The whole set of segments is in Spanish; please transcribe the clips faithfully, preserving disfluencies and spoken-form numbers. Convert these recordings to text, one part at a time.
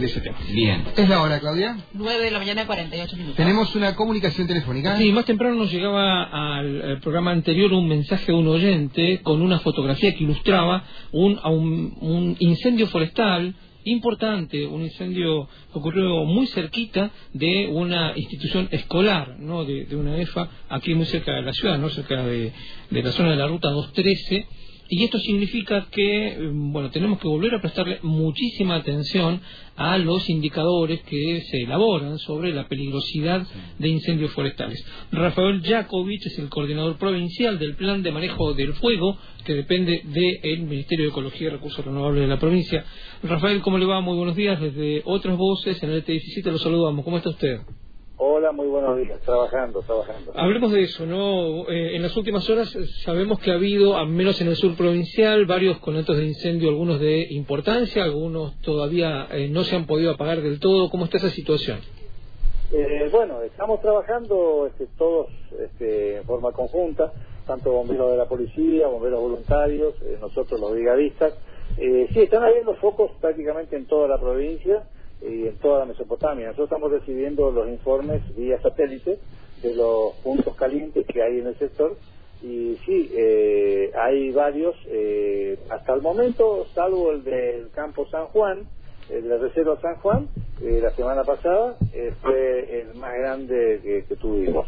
de ese tema. Bien. ¿Es la hora, Claudia? nueve de la mañana, cuarenta y ocho minutos. Tenemos una comunicación telefónica. Sí, más temprano nos llegaba al, al programa anterior un mensaje de un oyente con una fotografía que ilustraba un, a un, un incendio forestal importante, un incendio que ocurrió muy cerquita de una institución escolar, no de, de una E F A, aquí muy cerca de la ciudad, no cerca de, de la zona de la ruta doscientos trece. Y esto significa que, bueno, tenemos que volver a prestarle muchísima atención a los indicadores que se elaboran sobre la peligrosidad de incendios forestales. Rafael Jakovich es el coordinador provincial del Plan de Manejo del Fuego, que depende del Ministerio de Ecología y Recursos Renovables de la provincia. Rafael, ¿cómo le va? Muy buenos días. Desde Otras Voces, en el T diecisiete, lo saludamos. ¿Cómo está usted? Hola, muy buenos días. Trabajando, trabajando. Hablemos de eso, ¿no? Eh, en las últimas horas sabemos que ha habido, al menos en el sur provincial, varios conatos de incendio, algunos de importancia, algunos todavía eh, no se han podido apagar del todo. ¿Cómo está esa situación? Eh, bueno, estamos trabajando este, todos este, en forma conjunta, tanto bomberos de la policía, bomberos voluntarios, eh, nosotros los brigadistas. Eh, sí, están habiendo focos prácticamente en toda la provincia y en toda la Mesopotamia. Nosotros estamos recibiendo los informes vía satélite de los puntos calientes que hay en el sector y sí, eh, hay varios, eh, hasta el momento, salvo el del campo San Juan, el de la reserva San Juan, eh, la semana pasada, eh, fue el más grande que, que tuvimos.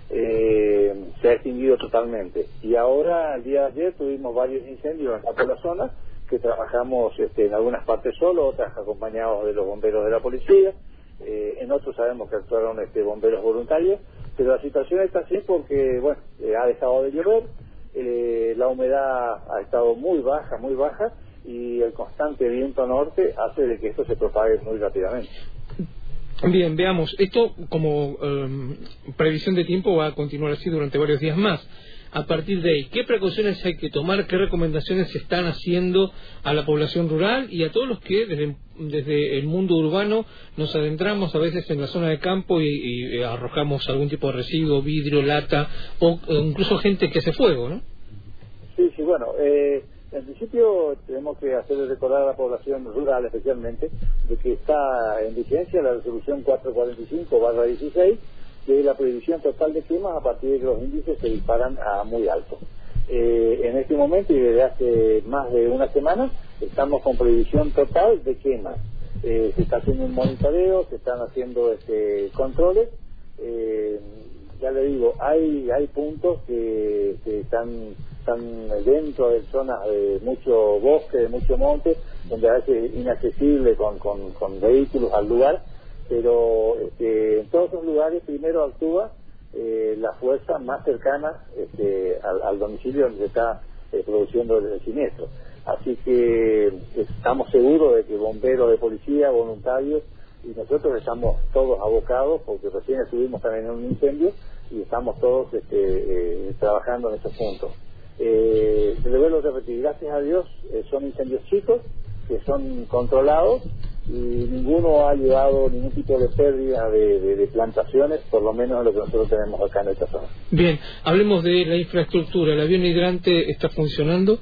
Eh, se ha extinguido totalmente. Y ahora, el día de ayer, tuvimos varios incendios acá por la zona, que trabajamos este, en algunas partes solo, otras acompañados de los bomberos de la policía, eh, en otros sabemos que actuaron este, bomberos voluntarios, pero la situación está así porque, bueno, eh, ha dejado de llover, eh, la humedad ha estado muy baja, muy baja, y el constante viento norte hace de que esto se propague muy rápidamente. Bien, veamos, esto como um, previsión de tiempo va a continuar así durante varios días más. A partir de ahí, ¿qué precauciones hay que tomar? ¿Qué recomendaciones se están haciendo a la población rural y a todos los que desde, desde el mundo urbano nos adentramos a veces en la zona de campo y, y arrojamos algún tipo de residuo, vidrio, lata o, o incluso gente que hace fuego, ¿no? Sí, sí, bueno, eh, en principio tenemos que hacerle recordar a la población rural especialmente de que está en vigencia la resolución cuatrocientos cuarenta y cinco barra dieciséis, que es la prohibición total de quemas a partir de que los índices se disparan a muy alto. Eh, en este momento y desde hace más de una semana estamos con prohibición total de quemas. Eh, se está haciendo un monitoreo, se están haciendo este, controles. Eh, ya le digo, hay hay puntos que, que están, están dentro de zonas de mucho bosque, de mucho monte, donde a veces es inaccesible con, con, con vehículos al lugar. Pero este, en todos esos lugares primero actúa eh, la fuerza más cercana este, al, al domicilio donde se está eh, produciendo el siniestro. Así que estamos seguros de que bomberos de policía, voluntarios, y nosotros estamos todos abocados, porque recién estuvimos también en un incendio y estamos todos este, eh, trabajando en esos puntos. Eh, le vuelvo a repetir, gracias a Dios, eh, son incendios chicos, que son controlados, y ninguno ha llevado ningún tipo de pérdida de, de, de plantaciones, por lo menos en lo que nosotros tenemos acá en esta zona. Bien, hablemos de la infraestructura. ¿El avión hidrante está funcionando?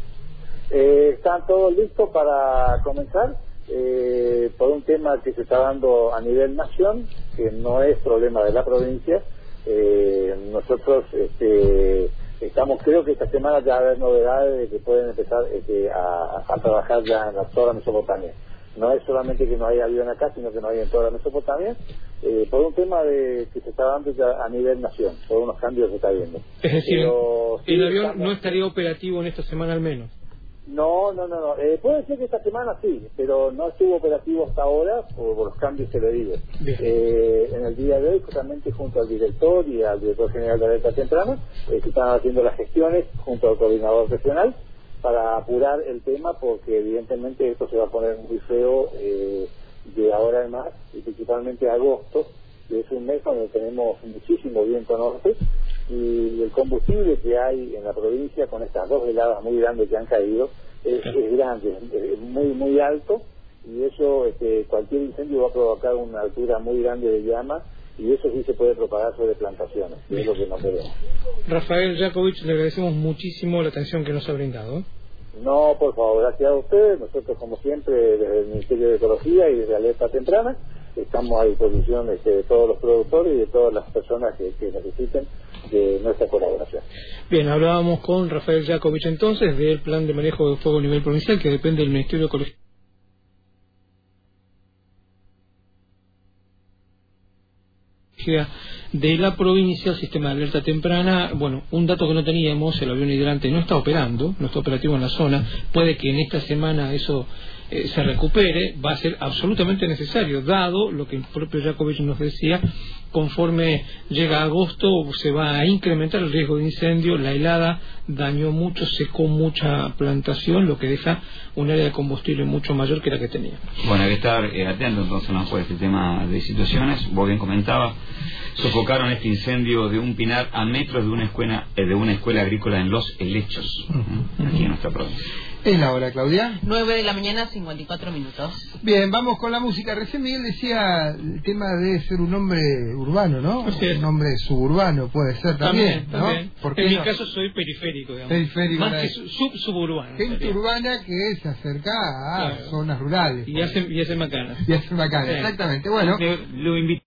Eh, están todos listos para comenzar, eh, por un tema que se está dando a nivel nación, que no es problema de la provincia. Eh, nosotros este, estamos, creo que esta semana ya va a haber novedades de que pueden empezar este, a, a trabajar ya en la, toda la Mesopotamia. No es solamente que no hay avión acá, sino que no hay en toda la Mesopotamia, eh, por un tema de que se está dando ya a nivel nación, por unos cambios que está habiendo. Es decir, Pero, sí, el avión estamos... no estaría operativo en esta semana al menos. No, no, no, no. Eh, puede ser que esta semana sí, pero no estuvo operativo hasta ahora por, por los cambios que le digo. Eh, en el día de hoy, justamente junto al director y al director general de alerta temprana, eh, se están haciendo las gestiones junto al coordinador regional para apurar el tema, porque evidentemente esto se va a poner muy feo eh, de ahora en más, y principalmente agosto, que es un mes donde tenemos muchísimo viento norte, y el combustible que hay en la provincia con estas dos heladas muy grandes que han caído es, es grande, es muy muy alto, y eso este, cualquier incendio va a provocar una altura muy grande de llama, y eso sí se puede propagar sobre plantaciones, que es lo que no queremos. Rafael Jakovich, le agradecemos muchísimo la atención que nos ha brindado. No, por favor, gracias a ustedes. Nosotros, como siempre, desde el Ministerio de Ecología y desde Alerta Temprana, estamos a disposición este, de todos los productores y de todas las personas que, que necesiten de nuestra colaboración. Bien, hablábamos con Rafael Jacovich entonces del Plan de Manejo de Fuego a nivel provincial, que depende del Ministerio de Ecología de la provincia. El sistema de alerta temprana, bueno, un dato que no teníamos: el avión hidrante no está operando, no está operativo en la zona. Puede que en esta semana eso eh, se recupere. Va a ser absolutamente necesario, dado lo que el propio Jacovich nos decía: conforme llega agosto se va a incrementar el riesgo de incendio. La helada dañó mucho, secó mucha plantación, lo que deja un área de combustible mucho mayor que la que tenía. Bueno, hay que estar eh, atento entonces, ¿no?, por este tema de situaciones. Vos bien comentabas, sofocaron este incendio de un pinar a metros de una escuela eh, de una escuela agrícola en Los Helechos, uh-huh, aquí en nuestra provincia. Es la hora, Claudia. nueve de la mañana, cincuenta y cuatro minutos. Bien, vamos con la música. Recién Miguel decía el tema de ser un hombre urbano, ¿no? Sí. Un hombre suburbano puede ser también, También, ¿no? también. ¿Por qué En no? mi caso soy periférico, digamos. Periférico, Más ¿verdad? que su- sub suburbano. Gente sería. urbana que se acerca a Claro. zonas rurales. Y hace, y hace macanas. Y hace bacana, Sí. exactamente. Bueno. Lo invito